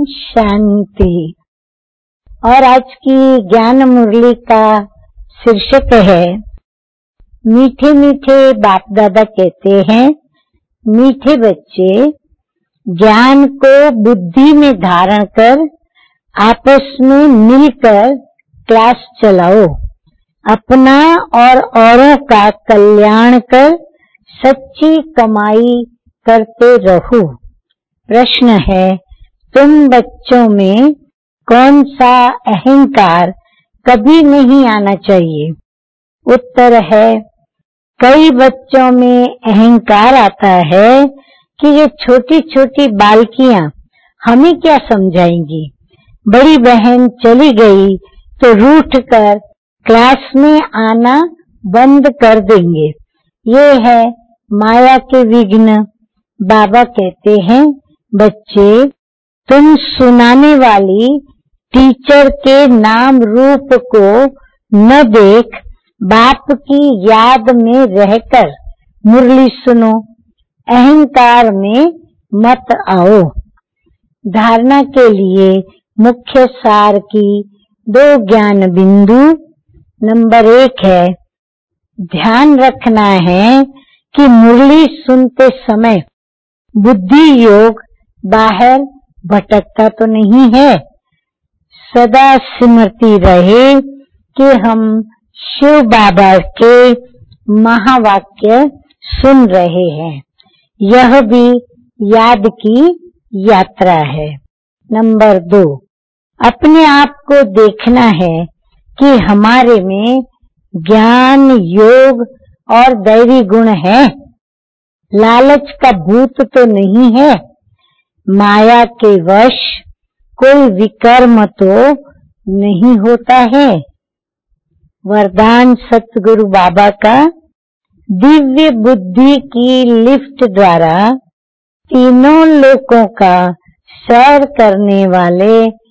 शांति। और आज की ज्ञान मुरली का शीर्षक है, मीठे मीठे बाप दादा कहते हैं, मीठे बच्चे ज्ञान को बुद्धि में धारण कर आपस में मिलकर क्लास चलाओ, अपना और औरों का कल्याण कर सच्ची कमाई करते रहो। प्रश्न है, तुम बच्चों में कौन सा अहंकार कभी नहीं आना चाहिए? उत्तर है, कई बच्चों में अहंकार आता है कि ये छोटी छोटी बालकियां हमें क्या समझाएंगी, बड़ी बहन चली गई तो रूठ कर क्लास में आना बंद कर देंगे। ये है माया के विघ्न। बाबा कहते हैं, बच्चे तुम सुनाने वाली टीचर के नाम रूप को न देख, बाप की याद में रहकर मुरली सुनो, अहंकार में मत आओ। धारणा के लिए मुख्य सार की 2 ज्ञान बिंदु। नंबर 1 है, ध्यान रखना है कि मुरली सुनते समय बुद्धि योग बाहर भटकता तो नहीं है। सदा स्मृति रहे कि हम शिव बाबा के महावाक्य सुन रहे हैं। यह भी याद की यात्रा है। नंबर 2, अपने आप को देखना है कि हमारे में ज्ञान योग और दैवी गुण है, लालच का भूत तो नहीं है। माया के वश कोई विकर्म तो नहीं होता है। वरदान सतगुरु बाबा का दिव्य बुद्धि की लिफ्ट द्वारा तीनों लोकों का सैर करने वाले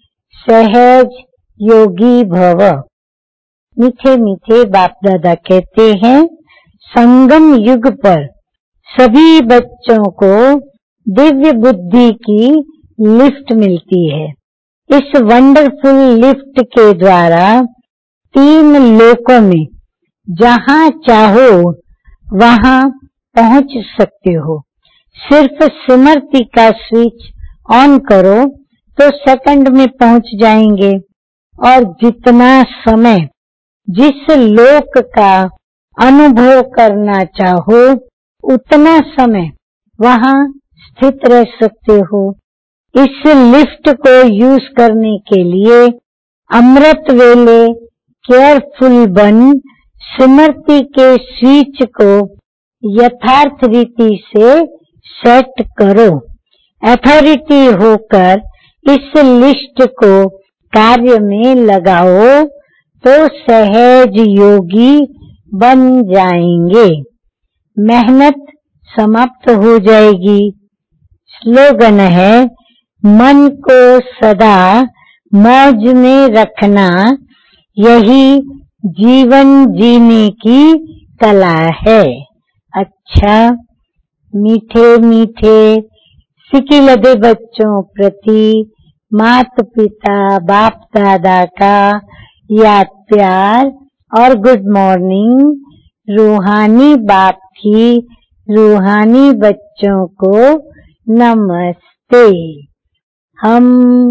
सहज योगी भव। मीठे मीठे बाप दादा कहते हैं, संगम युग पर सभी बच्चों को दिव्य बुद्धि की लिफ्ट मिलती है। इस वंडरफुल लिफ्ट के द्वारा 3 लोकों में जहाँ चाहो वहाँ पहुँच सकते हो। सिर्फ स्मृति का स्विच ऑन करो तो सेकंड में पहुँच जाएंगे। और जितना समय जिस लोक का अनुभव करना चाहो उतना समय वहाँ स्थित रह सकते हो। इस लिफ्ट को यूज करने के लिए अमृत वेले केयरफुल बन स्मृति के स्विच को यथार्थ रीति से सेट करो। अथॉरिटी होकर इस लिस्ट को कार्य में लगाओ तो सहज योगी बन जाएंगे। मेहनत समाप्त हो जाएगी। स्लोगन है, मन को सदा मौज में रखना, यही जीवन जीने की कला है। अच्छा, मीठे मीठे सिकिलदे बच्चों प्रति माता पिता बाप दादा का याद प्यार और गुड मॉर्निंग। रूहानी बाप की रूहानी बच्चों को नमस्ते। हम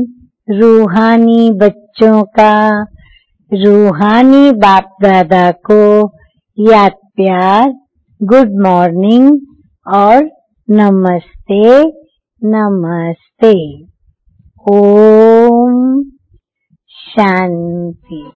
रूहानी बच्चों का रूहानी बाप दादा को याद प्यार, गुड मॉर्निंग और नमस्ते नमस्ते। ओम शांति।